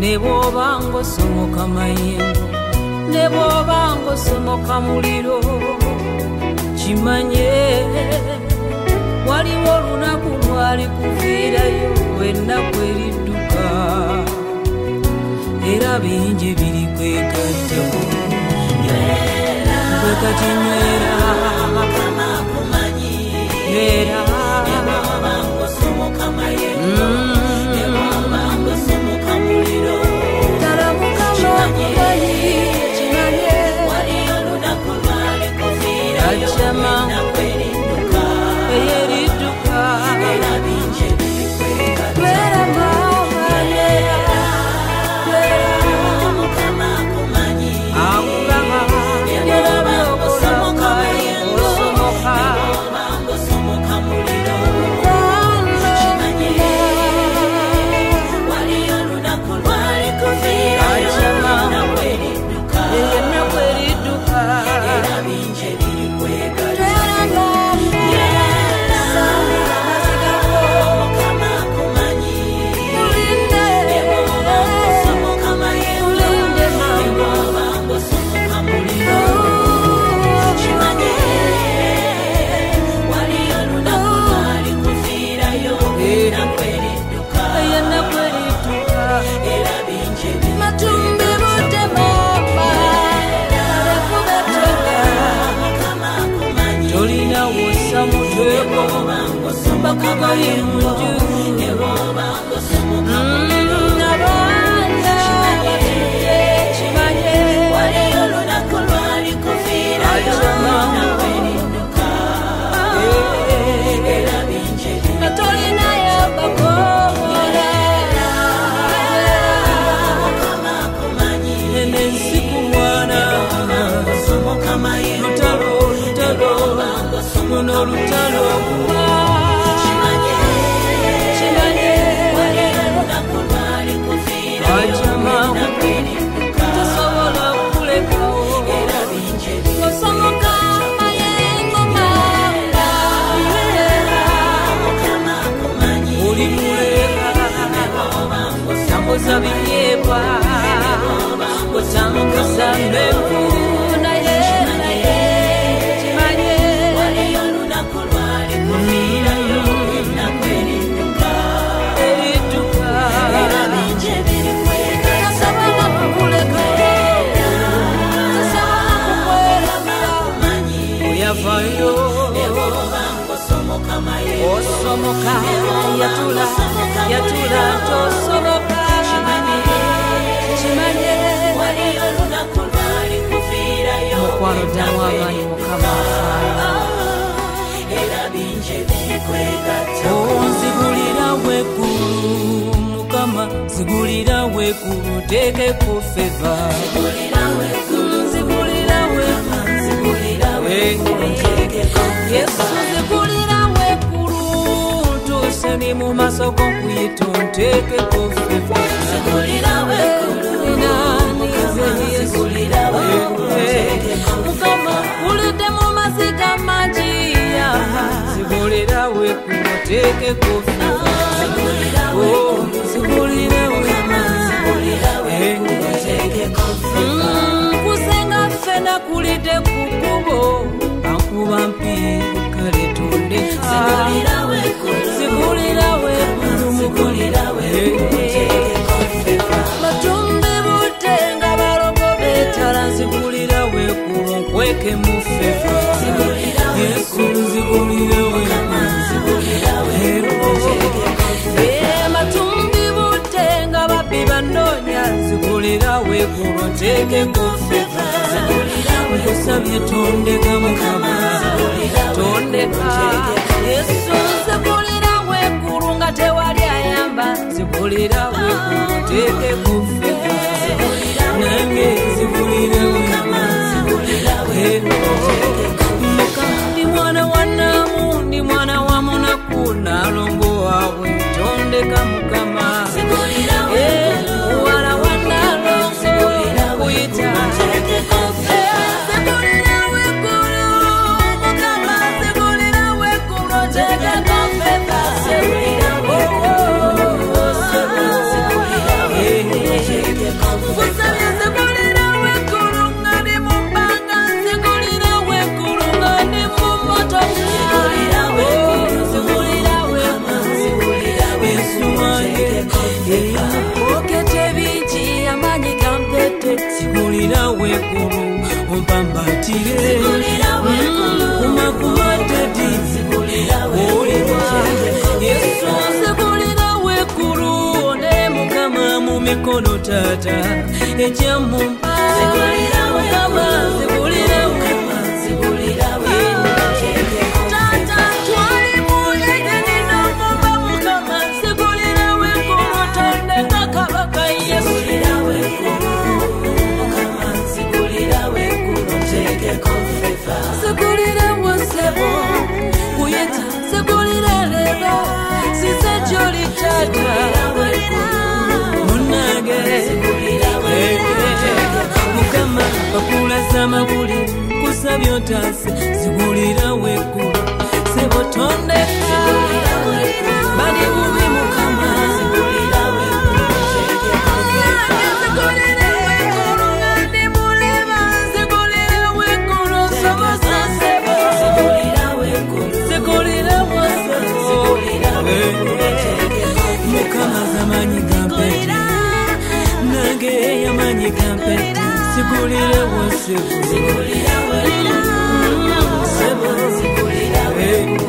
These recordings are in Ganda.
Nebobango somoka mayengo, nebobango somoka muliro, kimanye waliwo olunaku lwali kuviirayo ennaku eridduka, era bingi biri kwegattako. Gwe kati nywera Mukama akumanyi, nywera nebobango somoka mayengo, nebobango somoka muliro, ddala Mukama akumanyi, kimanye waliyo olunaku lwali kuviirayo ennaku eridduka, eridduka, era bingi biri kwegattako. Nywera mama, nywera, nywera Mukama akumanyi, akugamba nebobango somoka mayengo, nebobango somoka muliro, kimanye waliyo olunaku lwali kuviirayo ennaku eridduka, era bingi biri kwegattako. Mukama akumanyi, nebobango somoka mayengo, nebobango somoka muliro, kimanye waliyo olunaku lwali kuviirayo ennaku eridduka, era bingi biri matumbi budde mama, Mukama akumanyi, tolina wossa mutweko bakuba yenju, nebobango somoka muliro, abaana batudde, kimanye waliyo olunaku lwali kuviirayo ennaku eridduka, era bingi biri tolina yabakola. Mukama akumanyi, enensi ku mwana somoka mayengo, lutalo luno lutalo, kimanye waliyo olunaku lwali kuviirayo ennaku eridduka, tosobola kulekawo, era bingi biri osomoka mayengo mama, Mukama akumanyi, oli muleka nebobango tambuza biryebwa, otambuza mbevu naye kimanye waliyo olunaku lwali kuviirayo ennaku eridduka, era bingi biri kwegattako. Tasobola kukuleka, tasobola kukweramanyi, oyavayo nebobango somoka mayengo, osomoka yatula tosoboka, kimanye waliyo olunaku lwali kuviirayo mukwano ddala w'amaanyi Mukama afaayo, era bingi biri kwegattako. Nzigulira weggulu Mukama, nzigulira weggulu, teekeko feva, nzigulira weggulu Yesu, nzigulira weggulu, ntuuse ndi mu maaso go nkuyita onteekeko feva, nzigulira weggulu, Mukama ulidde mu maziga mangi, nzigulira weggulu oteekeko feva, nzigulira kusenga ffena kulidde ku kkubo, ankuba mpi kale tondeka, nzigulira weggulu batumbi budde nga balogo beetala, nzigulira weggulu nkweke mu ffeva, Yesu nzigulira matumbi budde nga babbi banoonya, nzigulira weggulu nteekeko ffeva, nkusabye tondeka Mukama, tondeka Yesu, nzigulira weggulu nga tewali ayamba, nzigulira weggulu nteekeko ffeva, nange nzigulira Mukama, ndi mwana wa Naamu, ndi mwana wa munaku, nalongo waabwe, tondeka Mukama, muwala wa Nalongo kuyita, nzigulira weggulu Mukama, nzigulira weggulu nteekeko ffeva, mikono tata ejamu sigulira Mukama sigulira tata twalimu ejenina mumba Mukama sigulira wekulu tondeka kabaka sigulira wekulu Mukama sigulira wekulu ntekeko fefa sigulira wasebo kuyeta sigulira lero sise joli tata munage Mukama bakula samabuli kusabyo tase sigulira wekulu sebo tondeka bali bubi Mukama sigulira wekulu sigulira wekulu ngandi muleba sigulira wekulu sabasa sebo sigulira wekulu sigulira wasebo sigulira wekulu Mukama zamanyi gampeti nage yamanyi gampeti sigulira wasebo sigulira wekulu sebo sigulira wekulu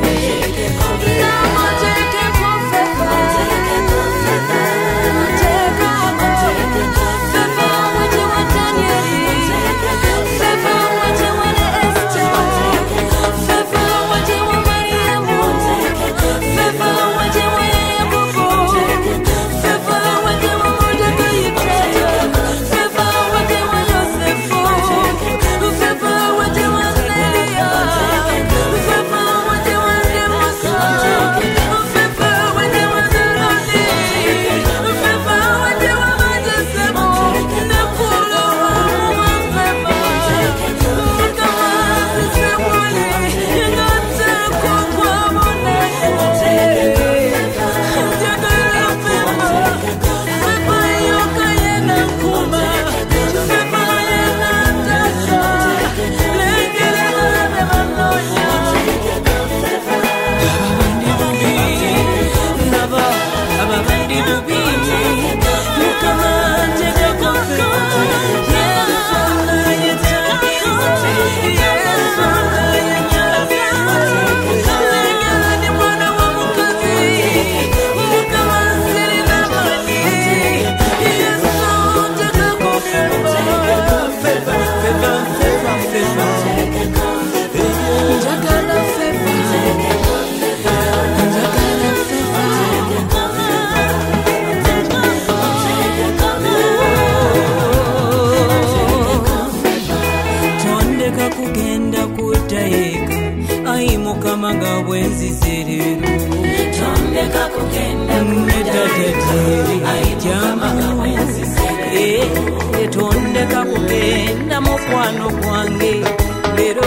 tondeka kugenda mukwano gwange lero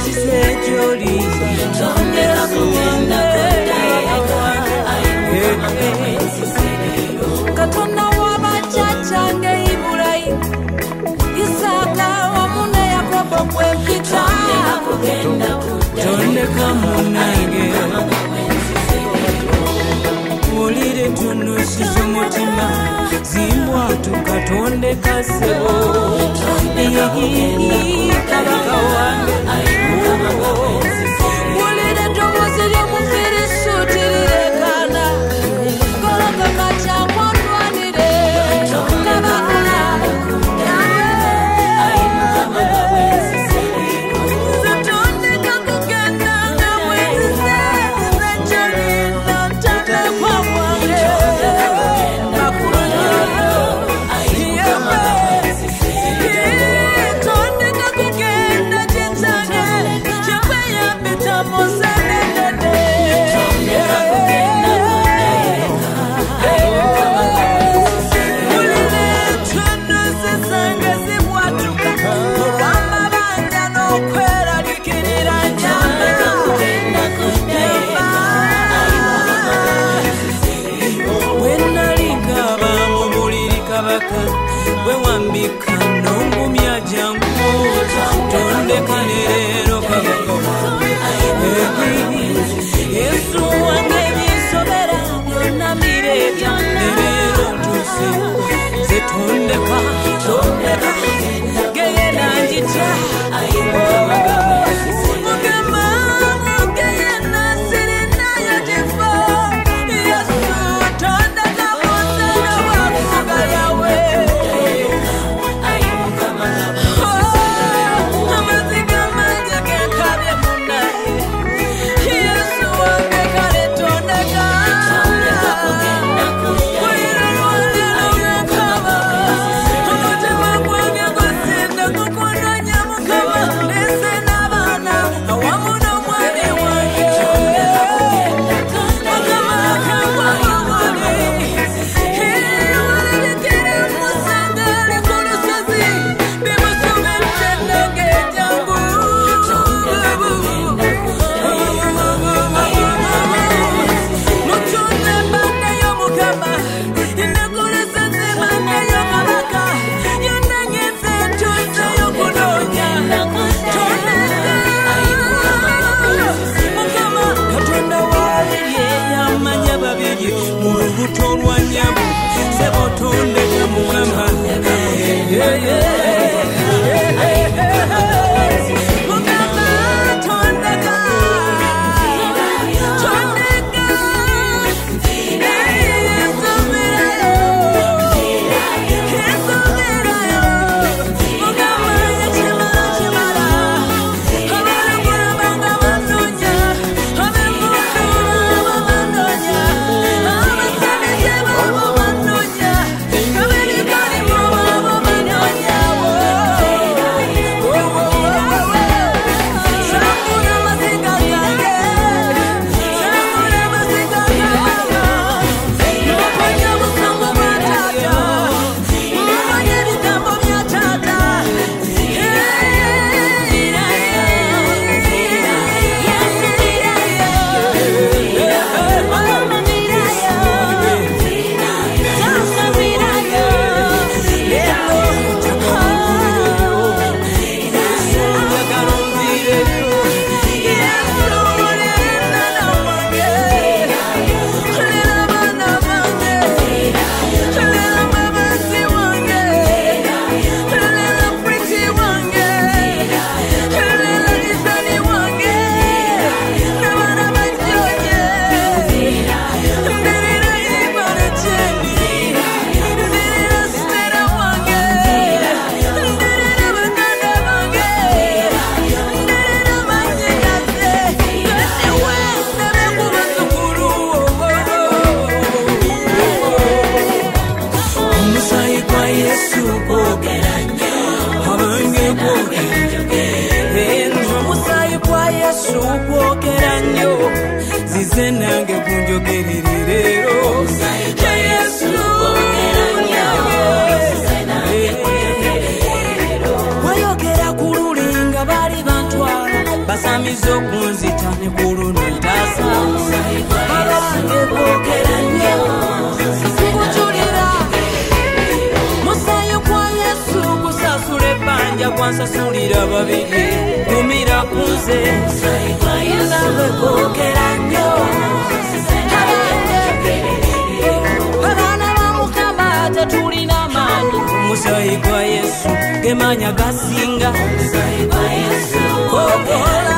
sisejoli tondeka kugenda Katonda w'abajjajjange Ibulayimu Isaaka wamu ne Yakobo kwempita tondeka munange Olire tunusiza umutima zimbwa tukatondeka sebo kabaka wange Olire tobozi ly'omufirisuuti lirekana koloka kakyangwa ndwanire kabaka zatondeka kugenda nga bwenzize zejolina ntatekwa wange tondeka kugenda kyekyange kyekweyambita musenenene mulire tunduzi zange zibwatuka olw'amabanja n'okweraliikirira nyamba bwe nali nkaba mu buliri kabaka bwe wambika n'ongumya jangu tondeka leero kabaka Yesu wange bisobera byonna bireeta leero tuse ze tondeka genda njitya mugema mugenda sirinayo kifo Yesu tondeka musana wakuga yawe kwa Yesu kwogera nnyo abange kwogera omusaayi kwa Yesu kwogera nnyo zize nange kunjogerere leero omusaayi kwa Yesu kwogera nnyo zize nange kunjogerere leero wayogera ku luli nga bali bantwala basamiza okunzita ne ku luno ntaasa omusaayi kwa Yesu kwogera nnyo nkujulira musaayi kwa Yesu kusasula ebbanja kwansasulira babiri kumira kunze musaayi kwa Yesu kwogera nnyo abaana ba Mukama tetulina maanyi omusaayi gwa Yesu gemanya gasinga omusaayi gwa Yesu kwogera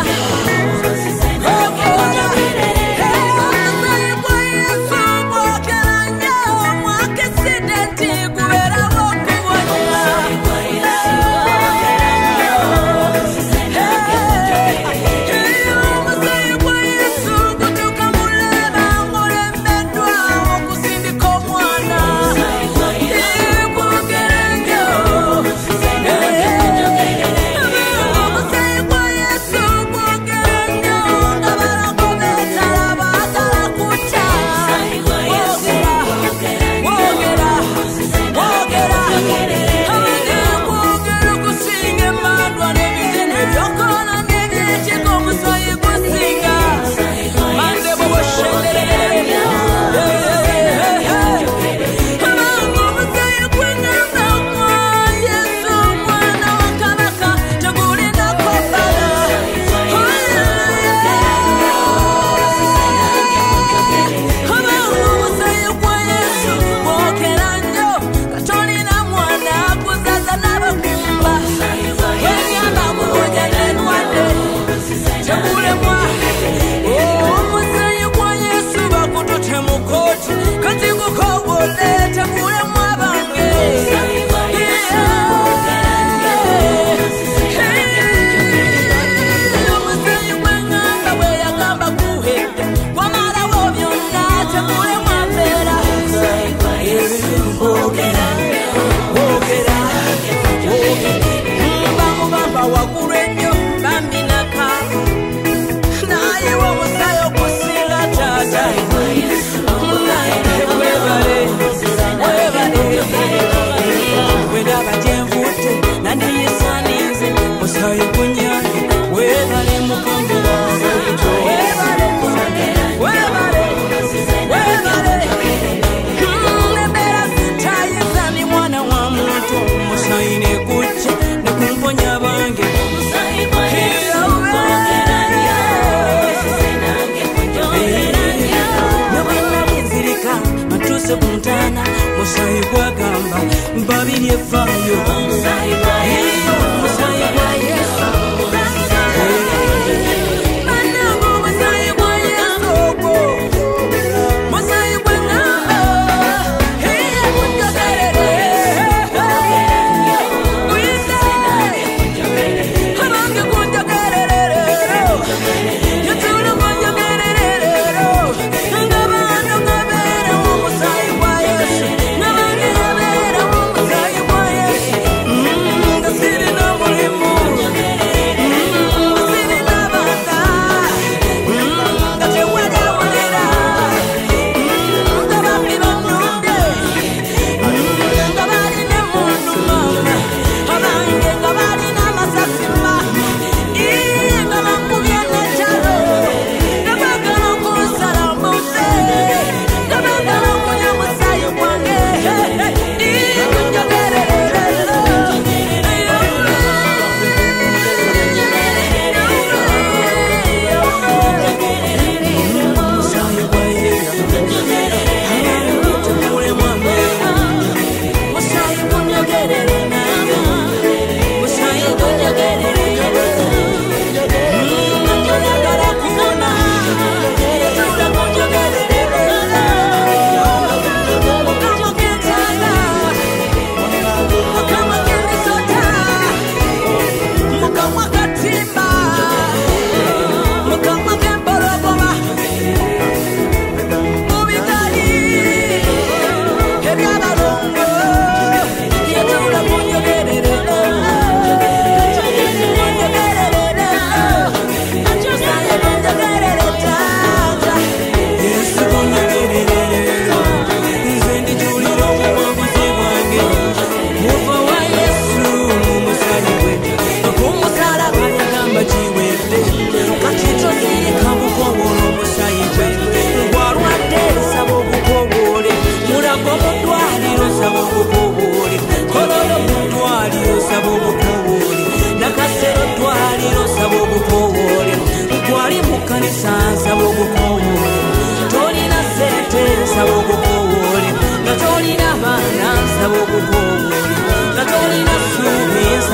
musaayi gwagamba babiri efaayo musaayi gwa Yesu manango musaayi gwa Yesu musaayi gwa ngamba kunjogerere kuyise abange kunjogerere yatula kunjogerere nga bantu ngabeera omusaayi gwa Yesu nabange yabeera omusaayi gwa Yesu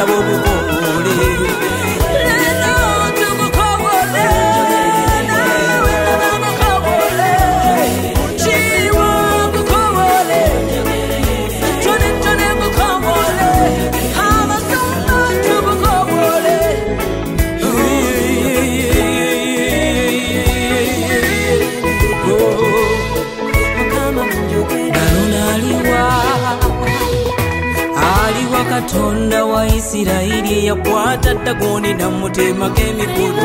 nsaba obukole lero tugukobole nawe tugukobole chiwa gukobole chone chone gukobole hama soma tugukobole aliwa katonda wa Isiraeli yakwata Dagoni na mutema k'emikono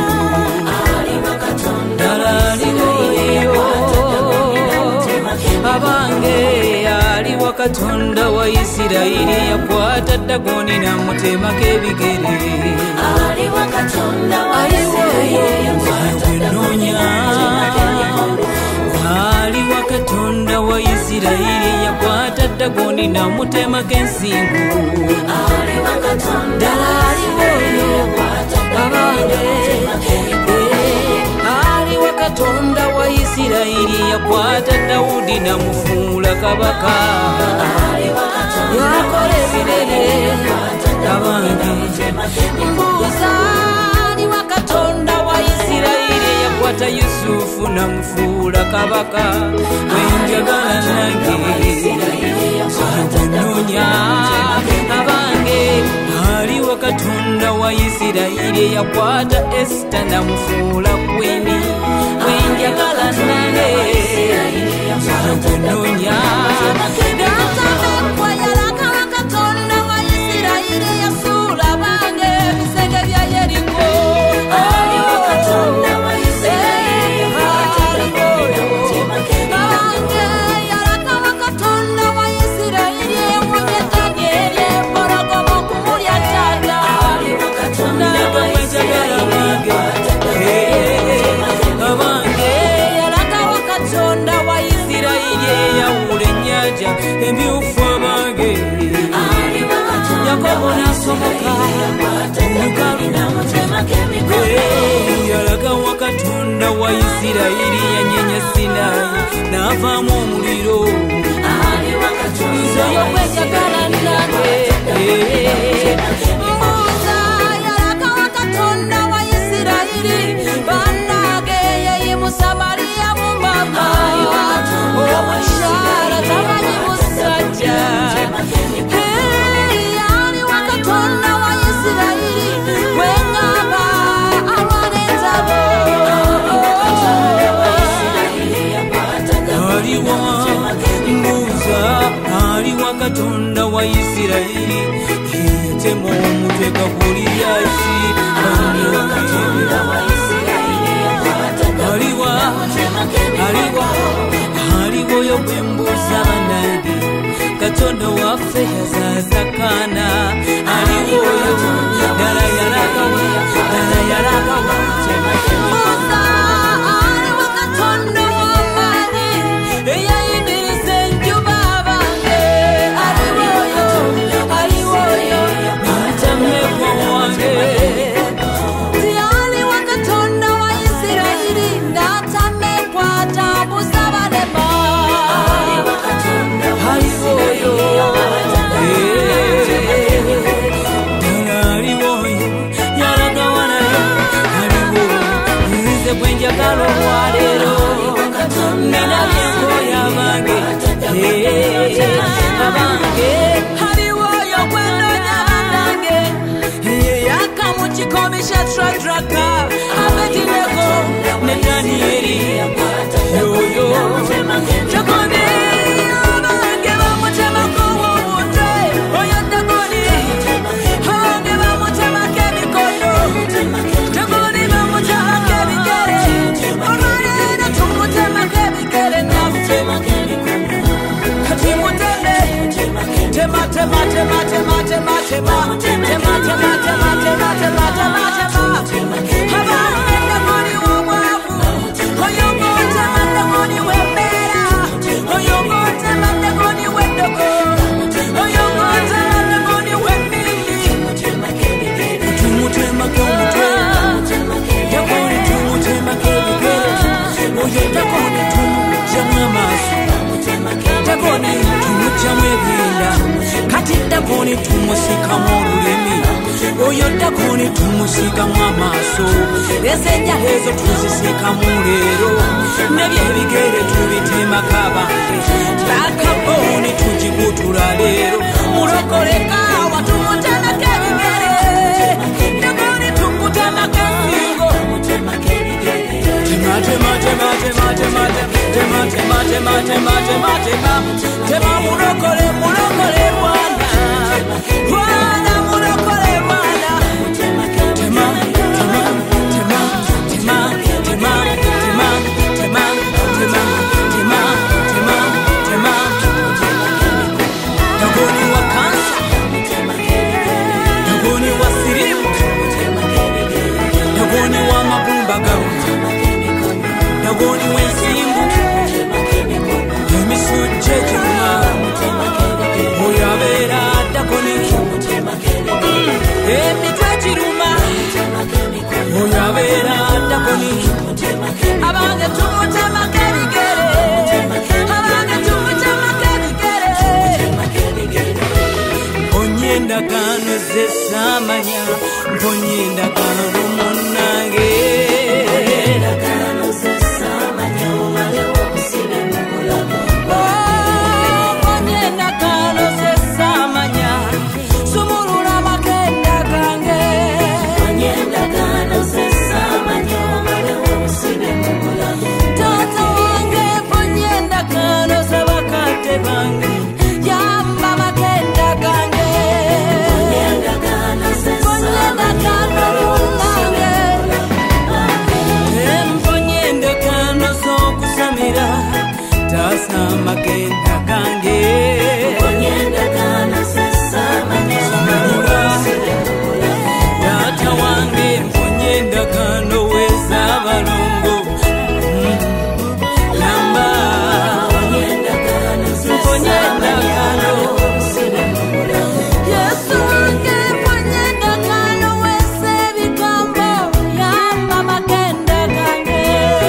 abange aliwa katonda wa Isiraeli yakwata Dagoni na mutema k'ebigere aliwa katonda wa Isiraeli yakwata Dagoni na mutema k'emikono aliwa katonda wa Isiraeli yakwata Dagoni na mutema k'ensingo aliwa katonda wa Isiraeli yakwata Dagoni na mutema k'emikono aliwa katonda wa Isiraeli yakwata Daudi na mufuula kabaka aliwa katonda yakola ebinene abange mbuuza aliwa katonda wa Isiraeli yakwata Yusufu na mufuula kabaka wenjagala nange sankunonya abange aliwa katonda wa Isiraeli yakwata Esta na mufuula kwini wenjagala nange sankunonya datamekwa yalaka katonda wa Isiraeli yasuula abange ebisenge bya Yeriko aliwa katonda wa Isiraeli yakwata Dagoni na mutema k'emikono yalaka katonda wa Isiraeli yewonye Danyeri empologoma okumulya taata aliwa katonda wa Isiraeli yakwata abange yalaka katonda wa Isiraeli yawula ennyanja emyufu abange Yakobo n'asomoka olukalu yalaga wa katonda wa Isiraeli yanyenya Sinayi n'avaamu omuliro nze y'okwejagala nange mbuuza yalaga wa katonda wa Isiraeli bannange yeyimusa Mariya mu mama omukyala tamanyi musajja aliwa katonda wa Isiraeli wengamba alwana entabo aliwa katonda wa Isiraeli yetema omutwe Goliathi aliwo oyo gwe mbuuza bannange katonda waffe yazazakana aliwo oyo ddala yalagawo mbuuza aliwa katonda w'amaanyi eyayimiriza enjuba abange aliwo oyo ntamekwa wange aliwa katonda wa Isiraeli n'atamekwa atambuza balema aliwo oyo yalagawa naye aliwo nze bwe njagala olwaleero nina byenkoya abange aliwo oyo gwe nnoonya bannange yeyaka mu kikomi kya Shadraka Abedinego ne Danyeri yoyo Dagoni abange bamutemako omutwe oyo Dagoni abange bamutemako emikono Dagoni bamutemako ebigere olwaleero tumutemako ebigere naffe kati muteme tema tema tema tema tema tema tema tema tema tema tema abange Dagoni w'omwavu oyo ng'otema Dagoni w'embeera oyo ng'otema Dagoni w'eddogo oyo ng'otema Dagoni w'emmindi tumutemako omutwe Dagoni tumutemako ebigere oyo Dagoni tumugyamu amaaso Dagoni tumugyamu ebinda kati Dagoni tumusikamu olulimi oyo ddakoni tumusikamu amaaso ez'enjala ezo tuzisikamu leero n'ebyebigere tubitema kabange bakaboni tugikutula leero mulokolekaawa tumutemako ebigere ddakoni tukutemako ensingo tema mulokole Rwanda Rwanda mulokole Rwanda tema dagoni wa kansa dagoni wa sirimu dagoni wa mabumbagamu dagoni w'ensimbu emisujja gyonna oyo abeera dagoni emitwe giruma oyo abeera dagoni abange tumutemako ebigere abange tumutemako ebigere mponye endagaano ze saamanya mponye endagaano munnange magenda gange data wange mponye endagaano w'ez'abalongo lamba mponye endagaano Yesu wange mponye endagaano w'ez'ebigambo yamba magenda gange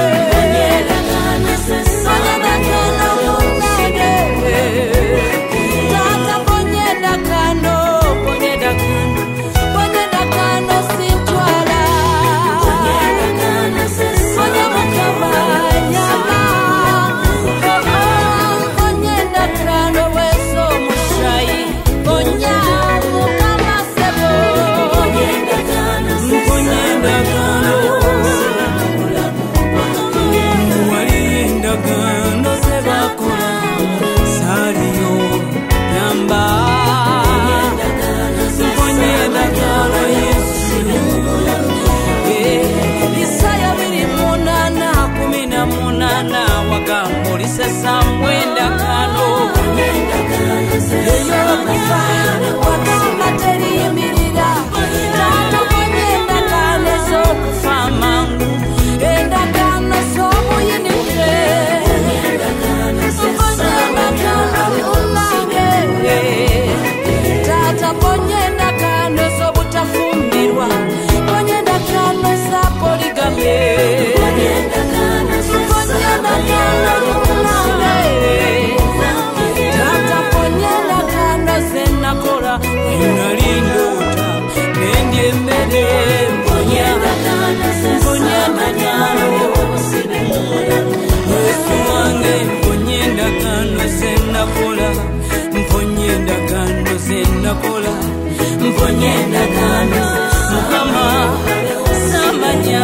mponye endagaano Mukama samanya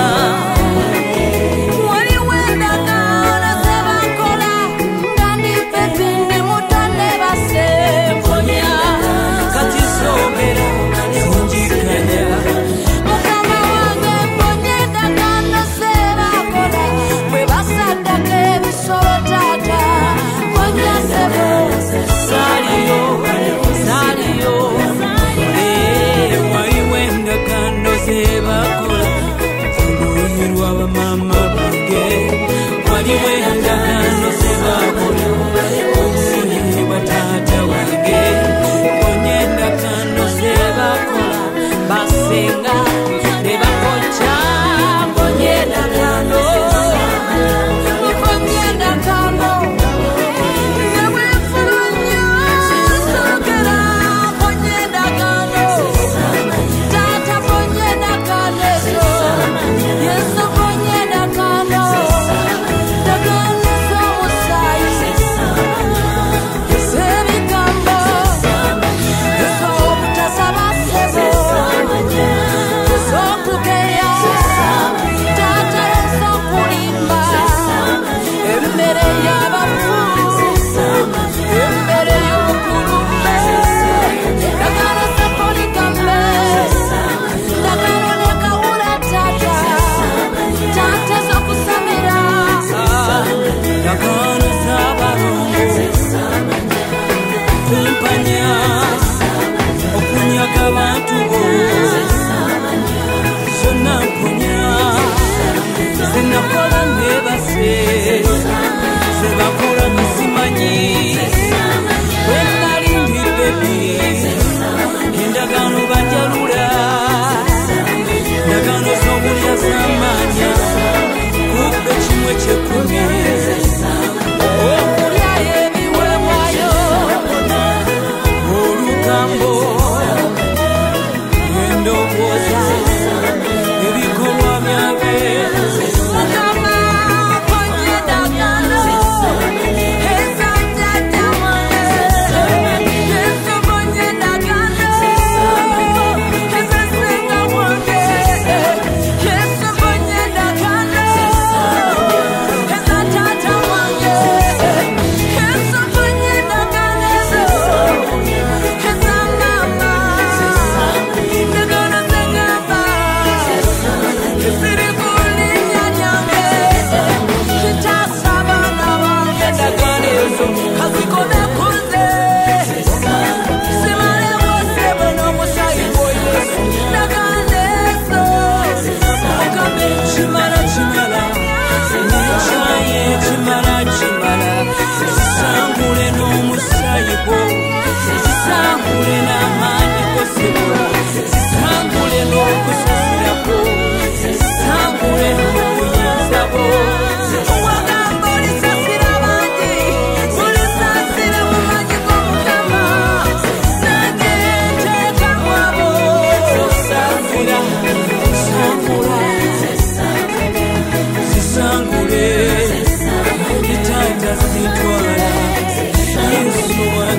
waliwo endagaano ze bakola nga ndipepi ndi mutonde base mponya kati soobera sinjikanya Mukama wange mponye endagaano ze bakola bwe basaddako ebisolo taata mponya sebo saliyo waliwo endagaano ze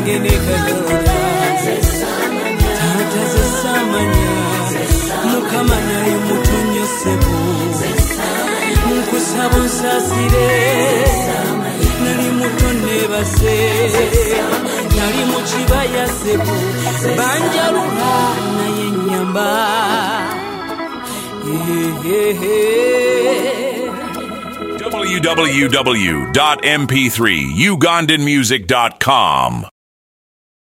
nange nekagala taata zesamanya mukama naye mutonyosebo nkusaba onsasire nali muto nebase nali mu kibaya sebo banjalula naye nyamba www.mp3ugandanmusic.com